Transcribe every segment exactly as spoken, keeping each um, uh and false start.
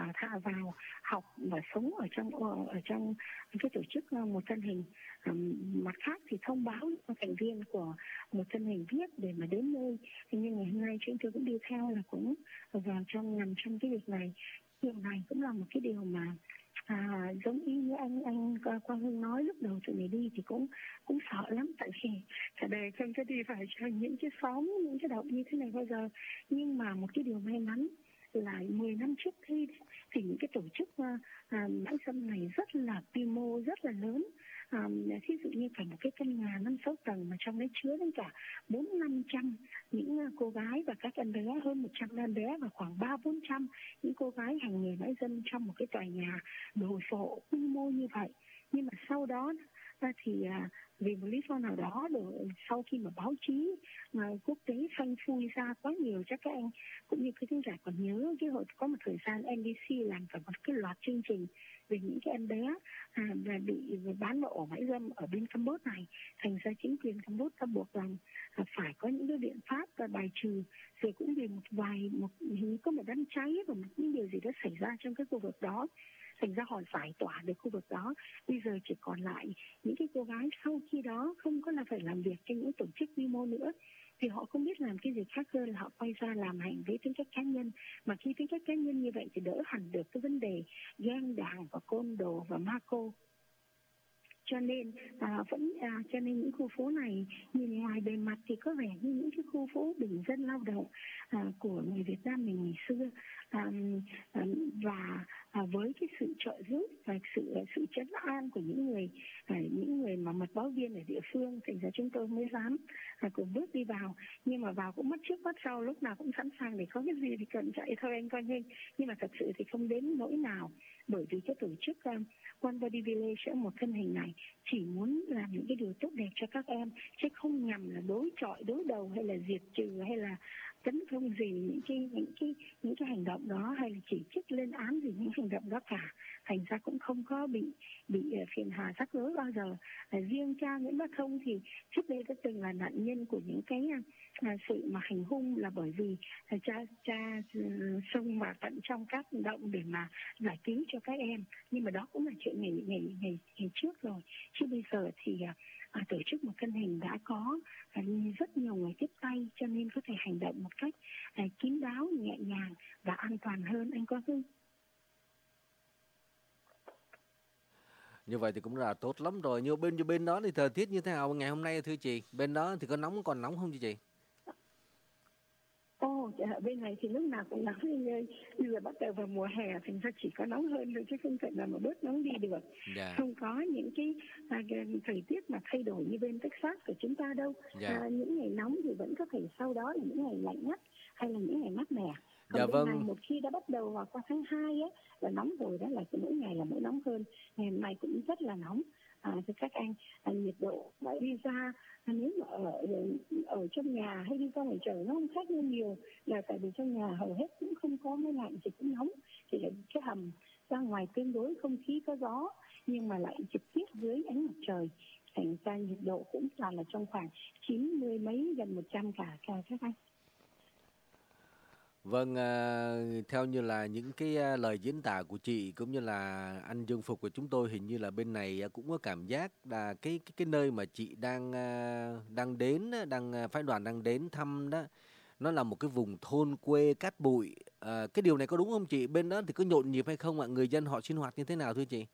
vào thả vào học và sống ở trong ở trong cái tổ chức một thân hình. Mặt khác thì thông báo cho thành viên của một thân hình biết để mà đến nơi. Thì như ngày hôm nay chúng tôi cũng đi theo là cũng vào trong nằm trong cái việc này. Điều này cũng là một cái điều mà À, giống y như anh anh Quang Hưng nói lúc đầu tụi mình đi thì cũng cũng sợ lắm, tại vì cả đời không có đi phải cho những cái xóm, những cái động như thế này bao giờ. Nhưng mà một cái điều may mắn là mười năm trước khi thì những cái tổ chức uh, bãi dâm này rất là quy mô, rất là lớn. À, thí dụ như cả một cái căn nhà năm sáu tầng mà trong đấy chứa đến cả bốn năm trăm những cô gái và các em bé, hơn một trăm em bé và khoảng ba bốn trăm những cô gái hành nghề bãi dâm trong một cái tòa nhà đồ sộ quy mô như vậy. Nhưng mà sau đó thì à, vì một lý do nào đó rồi sau khi mà báo chí mà quốc tế phanh phui ra quá nhiều, chắc các anh cũng như quý khán giả còn nhớ cái hồi có một thời gian en bê xê làm cả một cái loạt chương trình về những cái em bé à, và bị bán vào ổ bãi dâm ở bên Campuchia này. Thành ra chính quyền Campuchia ta buộc rằng à, phải có những cái biện pháp và bài trừ. Rồi cũng vì một vài một hình có một đám cháy và một những điều gì đó xảy ra trong cái khu vực đó, thành ra họ giải tỏa được khu vực đó. Bây giờ chỉ còn lại những cái cô gái sau khi đó không có là phải làm việc cho những tổ chức quy mô nữa, thì họ không biết làm cái gì khác hơn là họ quay ra làm hành với tính cách cá nhân. Mà khi tính cách cá nhân như vậy thì đỡ hẳn được cái vấn đề ghen đảng và côn đồ và ma cô. Cho nên à, vẫn à, cho nên những khu phố này nhìn ngoài bề mặt thì có vẻ như những cái khu phố bình dân lao động à, của người Việt Nam mình ngày xưa. À, à, và à, với cái sự trợ giúp và sự sự trấn an của những người à, những người mà mật báo viên ở địa phương, thành ra chúng tôi mới dám à, cùng bước đi vào. Nhưng mà vào cũng mất trước mất sau, lúc nào cũng sẵn sàng để có cái gì thì cần chạy thôi anh coi như. Nhưng mà thật sự thì không đến nỗi nào, bởi vì cái tổ chức um, One Body Village ở một thân hình này chỉ muốn làm những cái điều tốt đẹp cho các em, chứ không nhằm là đối chọi, đối đầu hay là diệt trừ hay là tấn công gì những cái những cái những cái hành động đó, hay là chỉ trích lên án gì những hành động đó cả. Thành ra cũng không có bị bị phiền hà rắc rối bao giờ. À, riêng cha Nguyễn Bá Thông thì trước đây đã từng là nạn nhân của những cái à, sự mà hành hung, là bởi vì à, cha cha xông vào tận trong các động để mà giải cứu cho các em. Nhưng mà đó cũng là chuyện ngày ngày ngày, ngày trước rồi, chứ bây giờ thì à, à, tổ chức một thân hình đã có à, rất nhiều người tiếp tay, cho nên có thể hành động một cách à, kín đáo, nhẹ nhàng và an toàn hơn anh Quang Hưng. Như vậy thì cũng là tốt lắm rồi. Như bên như bên đó thì thời tiết như thế nào ngày hôm nay thưa chị? Bên đó thì có nóng, còn nóng không chị? Ồ, ở bên này thì lúc nào cũng nóng, như bây giờ bắt đầu vào mùa hè, thành ra chỉ có nóng hơn thôi chứ không thể nào mà bớt nóng đi được. Dạ. Không có những cái, à, cái thời tiết mà thay đổi như bên Texas của chúng ta đâu. Dạ. À, những ngày nóng thì vẫn có thể sau đó là những ngày lạnh nhất hay là những ngày mát mẻ. Còn Dạ bên vâng. này một khi đã bắt đầu vào qua tháng hai á là nóng rồi, đó là mỗi ngày là mỗi nóng hơn. Ngày hôm nay cũng rất là nóng. À, thì các anh à, nhiệt độ lại đi ra à, nếu mà ở ở trong nhà hay đi ra ngoài trời nó không khác nhau nhiều, là tại vì trong nhà hầu hết cũng không có máy lạnh thì cũng nóng, thì lại cái hầm ra ngoài tương đối không khí có gió nhưng mà lại trực tiếp dưới ánh mặt trời, thành ra nhiệt độ cũng toàn là trong khoảng chín mươi mấy gần một trăm cả cả các anh. Vâng, à, theo như là những cái à, lời diễn tả của chị cũng như là anh Dương Phục của chúng tôi, hình như là bên này à, cũng có cảm giác là cái cái cái nơi mà chị đang à, đang đến, á, đang à, phái đoàn đang đến thăm đó, nó là một cái vùng thôn quê cát bụi. À, cái điều này có đúng không chị? Bên đó thì có nhộn nhịp hay không ạ? Người dân họ sinh hoạt như thế nào thưa chị?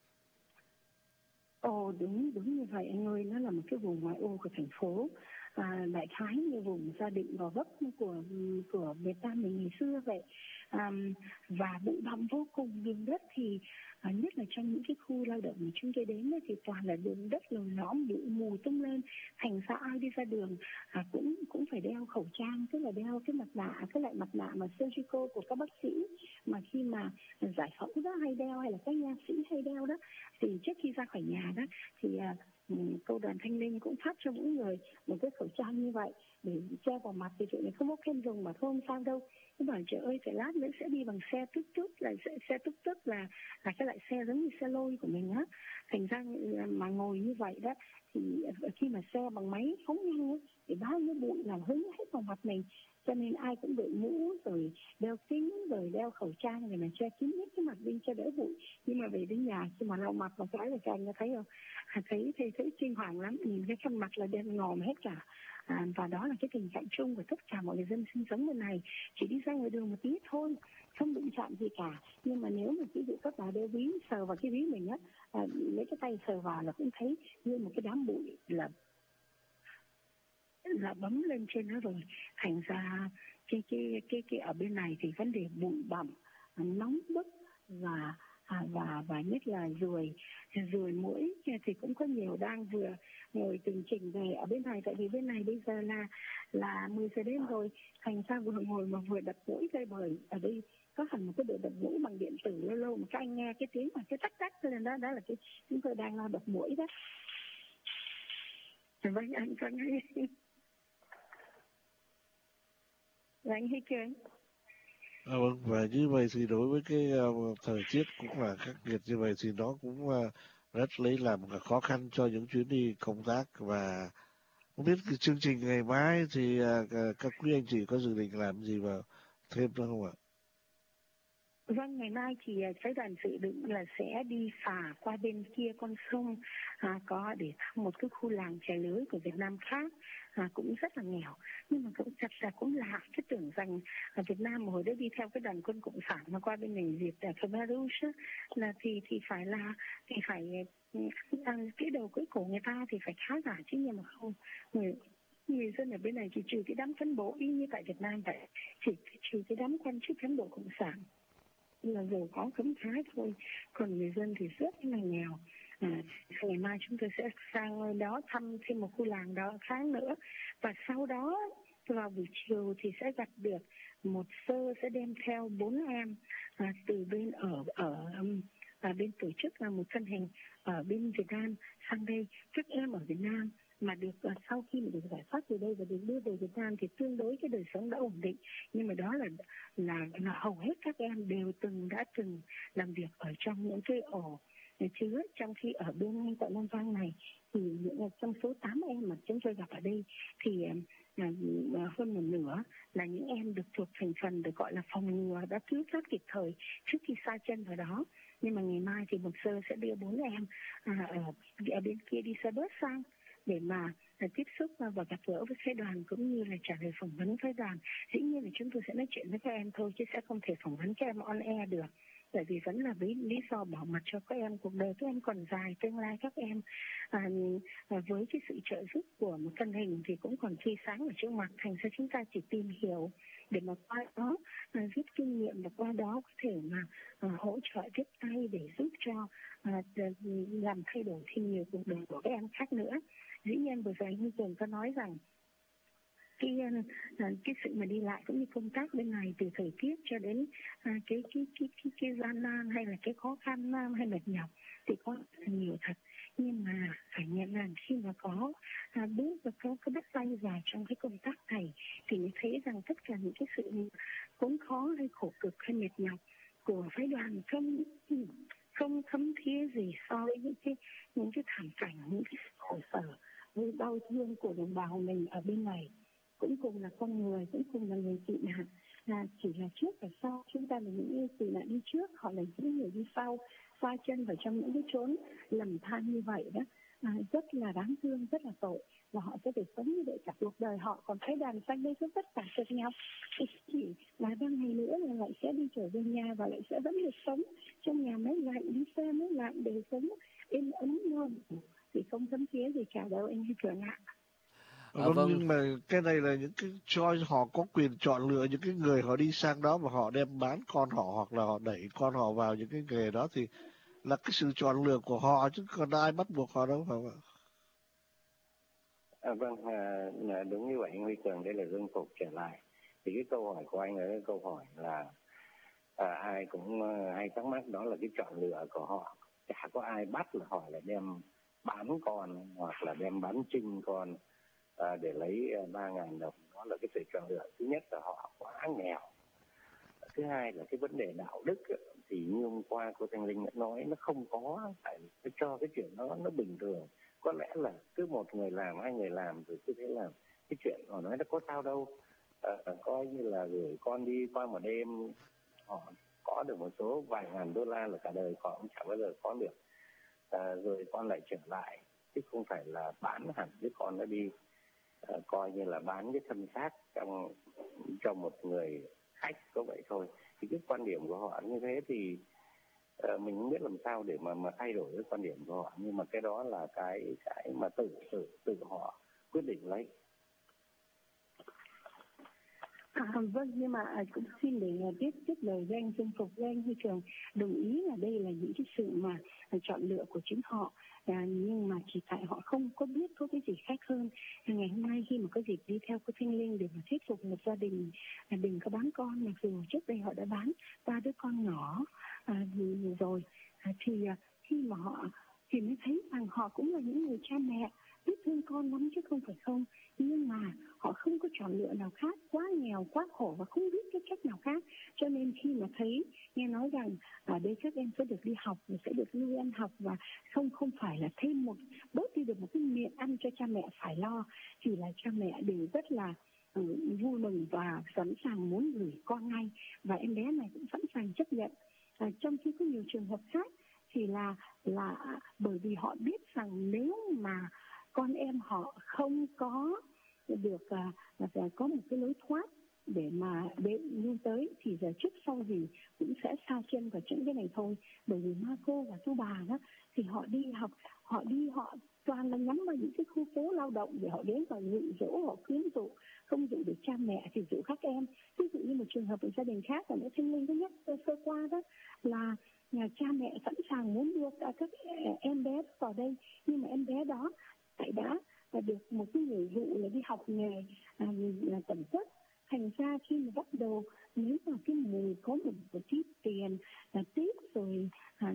Ồ đúng đúng như vậy anh ơi, nó là một cái vùng ngoại ô của thành phố. À, đại khái như vùng Gia Định Gò Vấp của của Việt Nam mình ngày xưa vậy. À, và bụi bặm vô cùng, đường đất thì à, nhất là trong những cái khu lao động mà chúng tôi đến ấy, thì toàn là đường đất lồi lõm, bụi mù tung lên, thành ra ai đi ra đường à, cũng cũng phải đeo khẩu trang, tức là đeo cái mặt nạ, cái loại mặt nạ mà surgical của các bác sĩ mà khi mà giải phẫu đó hay đeo, hay là các nha sĩ hay đeo đó. Thì trước khi ra khỏi nhà đó thì à, câu đoàn Thanh Linh cũng phát cho mỗi người một cái khẩu trang như vậy để che vào mặt, thì chuyện này không có khen dùng mà thôi không sao đâu. Cứ bảo trời ơi, phải lát nữa sẽ đi bằng xe túc túc, là xe, xe túc túc là là cái loại xe giống như xe lôi của mình á. Thành ra mà ngồi như vậy đó thì khi mà xe bằng máy phóng nhanh á, thì bao nhiêu bụi làm hứng hết vào mặt mình. cho nên ai cũng đội mũ rồi đeo kính rồi đeo khẩu trang rồi là che kín hết cái mặt đi cho đỡ bụi. Nhưng mà về đến nhà khi mà lau mặt một cái là các anh thấy không, à, thấy thấy thấy kinh hoàng lắm, nhìn cái khuôn mặt là đen ngòm hết cả. À, và đó là cái tình trạng chung của tất cả mọi người dân sinh sống bên này, chỉ đi ra ngoài đường một tí thôi, không đụng chạm gì cả. Nhưng mà nếu mà ví dụ các bà đeo ví, sờ vào cái ví mình á, à, lấy cái tay sờ vào là cũng thấy như một cái đám bụi là là bấm lên trên nó rồi. Thành ra cái cái cái cái ở bên này thì vấn đề bụi bặm, nóng bức và à, và và nhất là ruồi ruồi muỗi thì cũng có nhiều đang vừa ngồi từng trình về ở bên này. Tại vì bên này bây giờ là là mười giờ đêm rồi, thành ra vừa ngồi mà vừa đập mũi đây, bởi ở đây có hẳn một cái đội đập mũi bằng điện tử, lâu lâu mà các anh nghe cái tiếng mà cái tắc tắc lên đó, đó là cái chúng tôi đang lo đập mũi đó. Vâng, anh có nghe. Anh hay chưa? À, vâng, và như vậy thì đối với cái uh, thời tiết cũng là khắc nghiệt như vậy thì nó cũng uh, rất lấy làm khó khăn cho những chuyến đi công tác. Và không biết cái chương trình ngày mai thì uh, các quý anh chị có dự định làm gì vào thêm nữa không ạ? Vâng, ngày mai thì phái đoàn dự định là sẽ đi phà qua bên kia con sông, à, có để thăm một cái khu làng chài lưới của Việt Nam khác, à, cũng rất là nghèo. Nhưng mà cũng thật ra cũng lạ, cái tưởng rằng ở Việt Nam mà hồi đó đi theo cái đoàn quân cộng sản mà qua bên này dịp tại Khmer Rouge là thì thì phải là thì phải ăn cái đầu cưỡi cổ người ta thì phải khá giả chứ, nhưng mà không. Người người dân ở bên này chỉ trừ cái đám cán bộ y như tại Việt Nam vậy, chỉ trừ cái đám quan chức cán bộ cộng sản là giàu có khấm khá thôi, còn người dân thì rất là nghèo. À, ngày mai chúng tôi sẽ sang đó thăm thêm một khu làng đó khác nữa, và sau đó vào buổi chiều thì sẽ gặp được một sơ sẽ đem theo bốn em à, từ bên ở ở à, bên tổ chức là một thân hình ở bên Việt Nam sang đây. Các em ở Việt Nam mà được uh, sau khi mà được giải thoát từ đây và được đưa về Việt Nam thì tương đối cái đời sống đã ổn định, nhưng mà đó là là, là hầu hết các em đều từng đã từng làm việc ở trong những cái ổ chứa. Trong khi ở bên tại Nam Vang này thì những trong số tám em mà chúng tôi gặp ở đây thì uh, hơn một nửa là những em được thuộc thành phần được gọi là phòng ngừa, đã cứu thoát kịp thời trước khi sa chân vào đó. Nhưng mà ngày mai thì một sơ sẽ đưa bốn em à, ở, ở bên kia đi xe bus sang để mà là tiếp xúc và gặp gỡ với phái đoàn cũng như là trả lời phỏng vấn phái đoàn. Dĩ nhiên là chúng tôi sẽ nói chuyện với các em thôi chứ sẽ không thể phỏng vấn các em on air được, bởi vì vẫn là với lý do bảo mật cho các em. Cuộc đời các em còn dài, tương lai các em à, với cái sự trợ giúp của một thân hình thì cũng còn tươi sáng ở trước mặt. Thành ra chúng ta chỉ tìm hiểu để mà qua đó à, rút kinh nghiệm, và qua đó có thể mà à, hỗ trợ tiếp tay để giúp cho à, làm thay đổi thêm nhiều cuộc đời của các em khác nữa. Dĩ nhiên vừa rồi như Tường có nói rằng cái cái sự mà đi lại cũng như công tác bên này, từ thời tiết cho đến à, cái, cái cái cái cái gian nan hay là cái khó khăn hay mệt nhọc thì có nhiều thật. Nhưng mà phải nhận rằng khi mà có à, bước và có cái bắt tay vào trong cái công tác này thì mới thấy rằng tất cả những cái sự khốn khó hay khổ cực hay mệt nhọc của phái đoàn không không thấm thía gì so với những cái những cái thảm cảnh, những cái khổ sở với đau thương của đồng bào mình ở bên này. Cũng cùng là con người, cũng cùng là người tị nạn, là chỉ là trước và sau. Chúng ta là những tị nạn đi trước, họ là những người đi sau, xa chân vào trong những cái chốn lầm than như vậy đó. À, rất là đáng thương, rất là tội, và họ sẽ phải sống như vậy cả cuộc đời họ. Còn phái đoàn sang đây rất tất cả cho nhau, thì chỉ là ba ngày nữa là lại sẽ đi trở về nhà và lại sẽ vẫn được sống trong nhà máy lạnh, đi xe máy lạnh, để sống êm ấm ngon, thì không thấm thía gì cả đâu anh hay Cường ạ. À, vâng, nhưng mà cái này là những cái cho họ có quyền chọn lựa những cái người họ đi sang đó mà họ đem bán con họ hoặc là họ đẩy con họ vào những cái nghề đó thì là cái sự chọn lựa của họ, chứ còn ai bắt buộc họ đâu, phải không ạ? À, vâng, à, đúng như vậy anh Huy Cường, đây là dân phục trở lại. Thì cái câu hỏi của anh là cái câu hỏi là à, ai cũng hay thắc mắc, đó là cái chọn lựa của họ. Chả có ai bắt là họ là đem bán con hoặc là đem bán trinh con à, để lấy ba ngàn đồng. Đó là cái sự chọn lựa. Thứ nhất là họ quá nghèo. Thứ hai là cái vấn đề đạo đức thì như hôm qua cô Thanh Linh đã nói, nó không có, phải cho cái chuyện đó nó bình thường. Có lẽ là cứ một người làm, hai người làm rồi cứ thế làm. Cái chuyện họ nói nó có sao đâu. uh, coi như là gửi con đi qua một đêm, họ có được một số vài ngàn đô la là cả đời họ cũng chẳng bao giờ có được. Uh, rồi con lại trở lại, chứ không phải là bán hẳn đứa con nó đi, uh, coi như là bán cái thân xác trong cho một người khách có vậy thôi. Thì cái quan điểm của họ như thế thì uh, mình không biết làm sao để mà mà thay đổi cái quan điểm của họ, nhưng mà cái đó là cái cái mà tự tự tự họ quyết định lấy. À, vâng, nhưng mà à, cũng xin để uh, tiếp tiếp lời với anh Dung Phục, với anh Huy Cường đồng ý là đây là những cái sự mà uh, chọn lựa của chính họ, à, nhưng mà chỉ tại họ không có biết có cái gì khác hơn. Ngày hôm nay khi mà có dịp đi theo cô Thanh Linh để mà thuyết phục một gia đình uh, đừng có bán con, mặc dù trước đây họ đã bán ba đứa con nhỏ à, rồi, à, thì uh, khi mà họ thì mới thấy rằng họ cũng là những người cha mẹ biết thương con lắm chứ không phải không, nhưng mà họ không có chọn lựa nào khác, quá nghèo, quá khổ và không biết cái cách nào khác. Cho nên khi mà thấy nghe nói rằng ở đây các em sẽ được đi học, sẽ được nuôi ăn học và không không phải là thêm một bớt đi được một cái miệng ăn cho cha mẹ phải lo, thì là cha mẹ đều rất là uh, vui mừng và sẵn sàng muốn gửi con ngay, và em bé này cũng sẵn sàng chấp nhận. Uh, trong khi có nhiều trường hợp khác thì là là bởi vì họ biết rằng nếu mà con em họ không có được uh, có một cái lối thoát để mà để lưu tới thì giờ trước sau gì cũng sẽ sa chân vào những cái này thôi. Bởi vì ma cô và tu bà đó thì họ đi học, họ đi họ toàn là nhắm vào những cái khu phố lao động để họ đến và dụ dỗ, họ khuyến dụ, không dụ được cha mẹ thì dụ các em. Ví dụ như một trường hợp của gia đình khác ở nơi Thanh Linh thứ nhất sơ qua đó là nhà cha mẹ sẵn sàng muốn đưa các em bé vào đây, nhưng mà em bé đó tại đã và được một cái người dụ là đi học nghề à, là tẩm quất. Thành ra khi mà bắt đầu nếu mà cái mùi có một, một tí tiền là tiếp rồi à,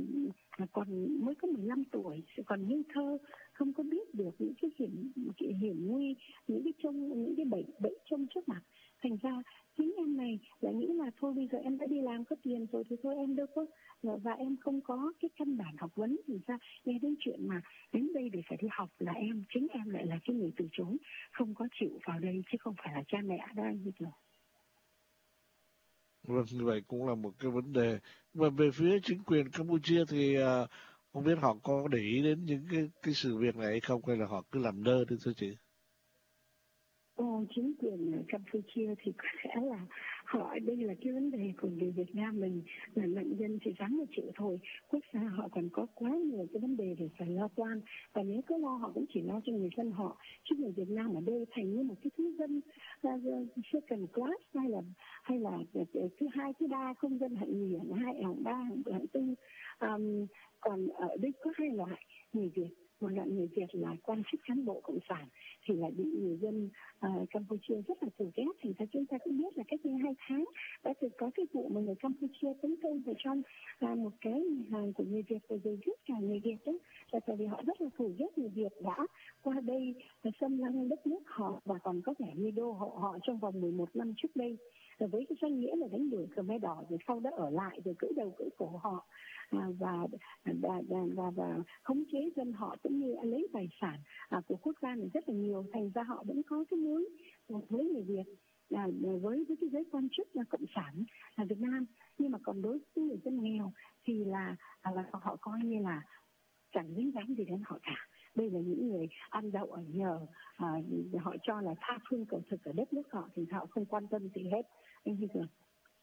à, còn mới có mười lăm tuổi, còn ngây thơ, không có biết được những cái hiểm cái hiểm nguy, những cái trông những cái bệnh bệnh trông trước mặt. Thành ra chính em này lại nghĩ là thôi bây giờ em đã đi làm có tiền rồi thì thôi em đâu có, và em không có cái căn bản học vấn, thì ra nghe đến chuyện mà đến đây để phải đi học là em chính em lại là cái người từ chối, không có chịu vào đây chứ không phải là cha mẹ đó anh biết rồi. Vâng, như vậy cũng là một cái vấn đề. Và về phía chính quyền Campuchia thì uh, không biết họ có để ý đến những cái cái sự việc này hay không, hay là họ cứ làm ngơ đi thưa chị? Ồ, chính quyền Campuchia thì có lẽ là họ đây là cái vấn đề của người Việt Nam mình là nạn nhân thì dám mà chịu thôi. Quốc gia họ còn có quá nhiều cái vấn đề để phải lo toan, và nếu cứ lo họ cũng chỉ lo cho người dân họ, chứ người Việt Nam ở đây thành như một cái thứ dân uh, second class, hay là hay là thứ hai thứ ba, không dân hạng nhì, hạng hai, hạng ba, hạng tư. Um, còn ở đây có hai loại người Việt, một loại người Việt là quan chức cán bộ cộng sản thì lại bị người dân uh, Campuchia rất là thù ghét. Thành ra chúng ta cũng biết là cách đây hai tháng đã từng có cái vụ mà người Campuchia tấn công vào trong uh, một cái nhà hàng của người Việt và rồi giết cả người Việt đó, là tại vì họ rất là thù ghét người Việt đã qua đây và xâm lăng đất nước họ và còn có vẻ như đô hộ họ trong vòng mười một năm trước đây, và với cái danh nghĩa là đánh đuổi Khmer Đỏ, rồi sau đó ở lại rồi cưỡi đầu cưỡi cổ họ à, và, và, và, và, và khống chế dân họ cũng như lấy tài sản à, của quốc gia này rất là nhiều. Thành ra họ vẫn có cái mối với người Việt, à, với với cái giới quan chức là cộng sản là Việt Nam, nhưng mà còn đối với người dân nghèo thì là à, là họ coi như là chẳng dính dáng gì đến họ cả. Đây là những người ăn đậu ở nhờ, à, họ cho là tha phương cầu thực ở đất nước họ thì họ không quan tâm gì hết. Anh Huy Cường.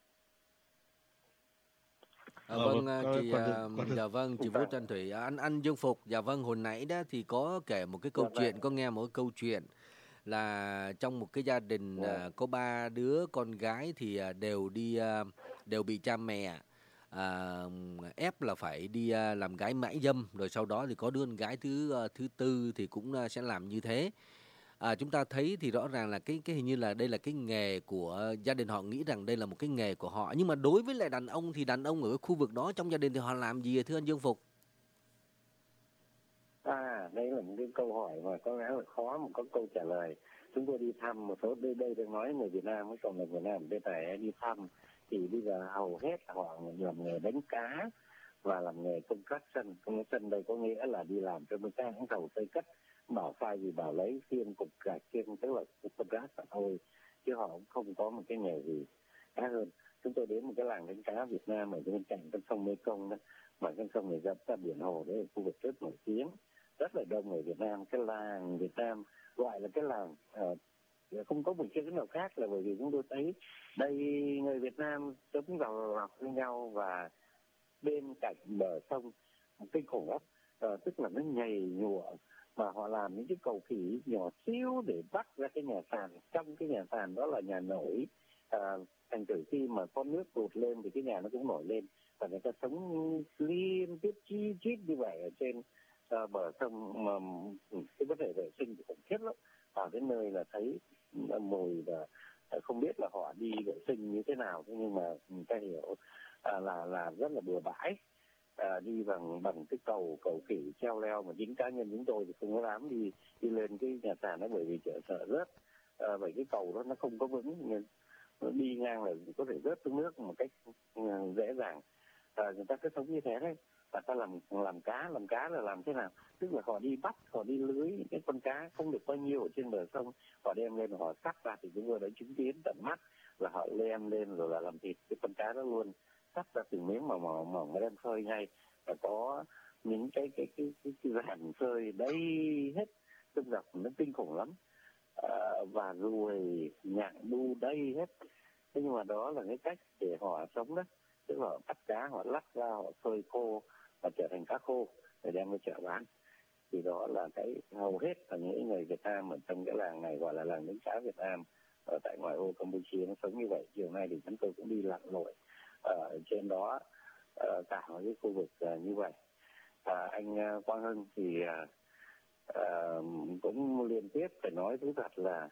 À, vâng, chị dạ vâng chị Vũ Trần Thủy, anh anh Dương Phục, dạ vâng, hồi nãy đó thì có kể một cái câu chuyện, có nghe một cái câu chuyện là trong một cái gia đình uh, có ba đứa con gái thì uh, đều đi uh, đều bị cha mẹ uh, ép là phải đi uh, làm gái mại dâm, rồi sau đó thì có đứa con gái thứ uh, thứ tư thì cũng uh, sẽ làm như thế. À, chúng ta thấy thì rõ ràng là cái cái hình như là đây là cái nghề của gia đình, họ nghĩ rằng đây là một cái nghề của họ, nhưng mà đối với lại đàn ông thì đàn ông ở khu vực đó trong gia đình thì họ làm gì thưa anh Dương Phục? À, đây là một cái câu hỏi mà có lẽ là khó mà có câu trả lời. Chúng tôi đi thăm một số, đây đây đang nói người Việt Nam với cộng đồng Việt Nam bên này đi thăm thì bây giờ hầu hết họ làm nghề đánh cá và làm nghề công tác sân. Công tác sân đây có nghĩa là đi làm cho một cái hãng tàu xây cất, bảo sai gì bảo lấy khiên cục gạch khiên, tức là công tác thôi. chứ họ cũng không có một cái nghề gì khác hơn. Chúng tôi đến một cái làng đánh cá Việt Nam ở bên cạnh con sông Mekong đó, mà con sông này dẫn ra biển hồ đấy, khu vực rất nổi tiếng, rất là đông người Việt Nam. Cái làng Việt Nam gọi là cái làng uh, không có một chữ nào khác, là bởi vì chúng tôi thấy đây người Việt Nam sống giàu lọc với nhau, và bên cạnh bờ sông kinh khủng lắm, à, tức là nó nhầy nhụa, và họ làm những cái cầu khỉ nhỏ xíu để bắt ra cái nhà sàn. Trong cái nhà sàn đó là nhà nổi, à, thành thử khi mà con nước tụt lên thì cái nhà nó cũng nổi lên, và người ta sống liên tiếp chi chít như vậy ở trên à, bờ sông. Mà cái vấn đề vệ sinh thì khủng khiếp lắm, vào đến nơi là thấy mùi, và không biết là họ đi vệ sinh như thế nào, nhưng mà người ta hiểu à, là là rất là bừa bãi. À, đi bằng bằng cái cầu cầu khỉ treo leo, mà chính cá nhân chúng tôi thì không có dám đi đi lên cái nhà sàn đó, bởi vì sợ rớt. À, bởi cái cầu đó nó không có vững, nó đi ngang là có thể rớt xuống nước một cách dễ dàng. À, người ta cứ sống như thế đấy. Và ta làm làm cá làm cá là làm thế nào? Tức là họ đi bắt, họ đi lưới những cái con cá không được bao nhiêu ở trên bờ sông, họ đem lên, họ cắt ra, thì chúng tôi đã chứng kiến tận mắt là họ đem lên rồi là làm thịt cái con cá đó luôn, cắt ra từng miếng mà mỏng mỏng đem phơi ngay, và có những cái cái cái cái, cái dàn phơi đầy hết, tức là nó kinh khủng lắm. À, và ruồi nhạn đu đầy hết. Thế nhưng mà đó là cái cách để họ sống đó, tức là họ bắt cá, họ lắc ra, họ phơi khô và trở thành cá khô để đem đi chợ bán. Thì đó là cái hầu hết là những người Việt Nam ở trong cái làng này, gọi là làng đánh cá Việt Nam ở tại ngoại ô Campuchia, nó sống như vậy. Chiều nay thì chúng tôi cũng đi lặn lội ở trên đó, uh, cả một cái khu vực uh, như vậy. À, anh uh, Quang Hưng thì uh, uh, cũng liên tiếp phải nói thú thật là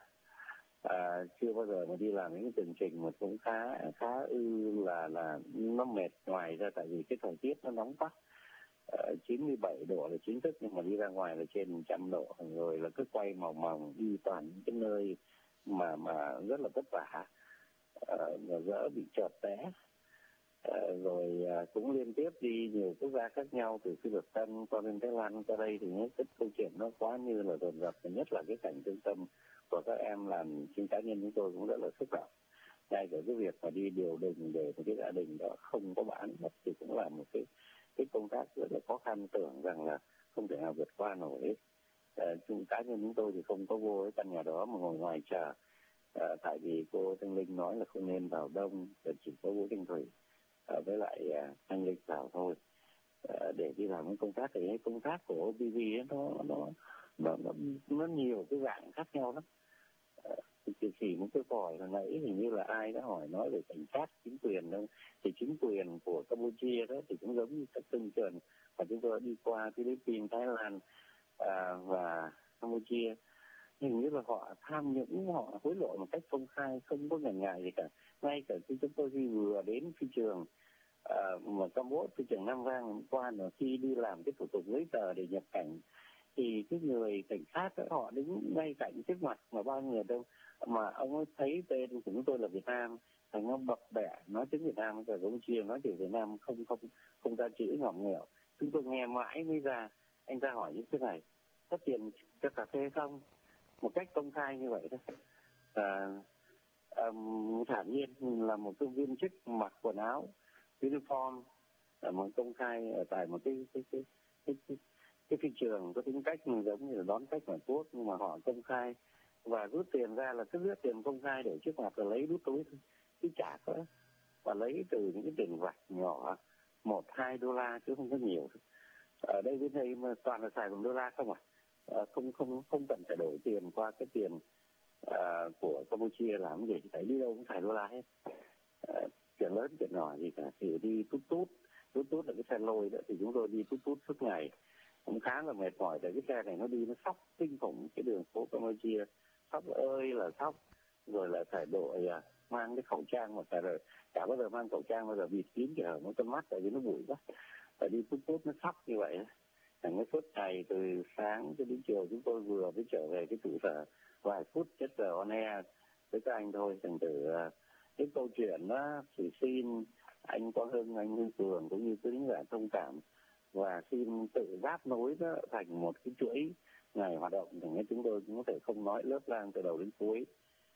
À, chưa bao giờ mà đi làm những cái chương trình mà cũng khá khá ư là là nó mệt. Ngoài ra tại vì cái thời tiết nó nóng quá, à, chín mươi bảy độ là chính thức, nhưng mà đi ra ngoài là trên một trăm độ, rồi là cứ quay mòng mòng đi toàn những cái nơi mà mà rất là vất vả, à, và dỡ bị trượt té. À, rồi à, cũng liên tiếp đi nhiều quốc gia khác nhau, từ Phi Luật Tân qua bên Thái Lan qua đây, thì những cái câu chuyện nó quá như là dồn dập, nhất là cái cảnh thương tâm của các em làm chính cá nhân chúng tôi cũng rất là xúc động. Ngay cả cái việc mà đi điều đình để một cái gia đình đó không có bán mất thì cũng là một cái cái công tác rất là khó khăn, tưởng rằng là không thể nào vượt qua nổi. À, cá nhân chúng tôi thì không có vô cái căn nhà đó mà ngồi ngoài chờ, à, tại vì cô Thanh Linh nói là không nên vào đông, chỉ có Vũ Thanh Thủy à, với lại à, anh Linh vào thôi, à, để đi làm cái công tác. Thì cái công tác của ô pê vê ấy, nó nó nó nó nó nhiều cái dạng khác nhau lắm. À, thì chỉ một cái còi là nãy hình như là ai đã hỏi nói về cảnh sát, chính quyền đâu, thì chính quyền của Campuchia đó thì cũng giống như các tinh trường mà chúng tôi đã đi qua Philippines, Thái Lan à, và Campuchia. Hình như là họ tham nhũng, họ hối lộ một cách công khai, không có ngần ngại gì cả. Ngay cả khi chúng tôi đi vừa đến phi trường à, mà Campuchia, phi trường Nam Vang qua, là khi đi làm cái thủ tục giấy tờ để nhập cảnh, thì cái người cảnh sát đó, họ đứng ngay cạnh trước mặt mà bao người đâu, mà ông ấy thấy tên của chúng tôi là Việt Nam, thành ông bập bẹ nói tiếng Việt Nam, rồi ông chia nói tiếng Việt Nam không không không ra chữ ngọng nghèo. Chúng tôi nghe mãi mới ra. Anh ta hỏi như thế này: có tiền cho cà phê không? Một cách công khai như vậy đó. À, um, thản nhiên là một cái viên chức mặc quần áo uniform, là một công khai ở tại một cái cái cái cái, cái, cái thị trường có tính cách giống như là đón khách ngoại quốc, nhưng mà họ công khai và rút tiền ra là cứ rút tiền công khai để trước mặt là lấy đút túi thôi, cứ trả thôi, và lấy từ những cái tiền vặt nhỏ một hai đô la chứ không có nhiều. Ở đây bên đây mà toàn là xài bằng đô la không à, à không không không cần phải đổi tiền qua cái tiền à, của Campuchia làm gì, phải đi đâu cũng xài đô la hết. À, chuyện lớn chuyện nhỏ gì cả, thì đi tút tút tút tút là cái xe lôi đó, thì chúng tôi đi tút tút suốt ngày cũng khá là mệt mỏi. Tại cái xe này nó đi nó sóc kinh khủng cái đường phố Campuchia, sóc ơi là sóc. Rồi là phải đội à, mang cái khẩu trang, mà phải rồi chả bao giờ mang khẩu trang, bao giờ bịt kín cái hở một con mắt, tại vì nó bụi quá. Phải đi tút tút nó sóc như vậy. Thành cái suốt ngày từ sáng cho đến chiều chúng tôi vừa mới trở về cái trụ sở vài phút chết giờ on air với các anh thôi. Thành từ cái câu chuyện đó thì xin anh Quang Hưng, anh Hưng Cường cũng như quý khán giả thông cảm, và xin tự giáp nối đó thành một cái chuỗi ngày hoạt động, thì chúng tôi cũng có thể không nói lớp lang từ đầu đến cuối.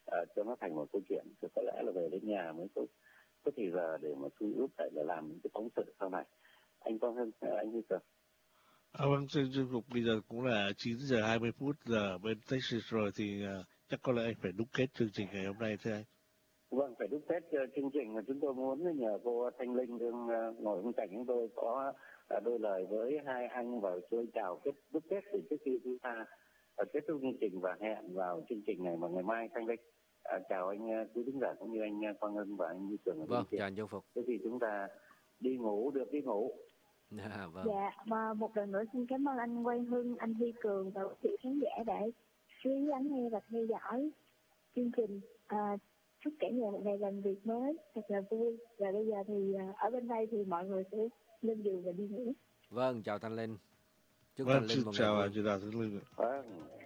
uh, cho nó thành một câu chuyện. Thì có lẽ là về đến nhà mới có có thời giờ để mà thu ướp lại để làm những cái phóng sự sau này. Anh Quang Hưng, anh Huy Cường. À, vâng, xin chúc mừng. Bây giờ cũng là chín giờ hai mươi phút giờ bên Texas rồi thì uh, chắc có lẽ anh phải đúc kết chương trình ngày hôm nay thưa anh. Vâng, phải đúc kết uh, chương trình mà chúng tôi muốn nhờ cô Thanh Linh đương uh, ngồi bên cạnh chúng tôi có uh, đôi lời với hai anh và tôi chào kết đúc kết từ trước khi chúng ta uh, kết thúc chương trình và hẹn vào chương trình này vào ngày mai. Thanh Linh. À, chào anh quý khán giả cũng như anh Quang Hưng và anh Huy Cường. Vâng, chào anh Châu Phục. Thế thì chúng ta đi ngủ được đi ngủ. À, vâng. Dạ, và một lần nữa xin cảm ơn anh Quang Hưng, anh Huy Cường và quý vị khán giả đã chú ý lắng nghe và theo dõi chương trình. À, chúc cả nhà một ngày làm việc mới thật là vui. Và bây giờ thì ở bên đây thì mọi người sẽ lên giường và đi ngủ. Vâng, chào Thanh Linh. Chúc Vâng, Thanh Linh xin một ngày chào vui. anh, chào Thanh Linh. Vâng.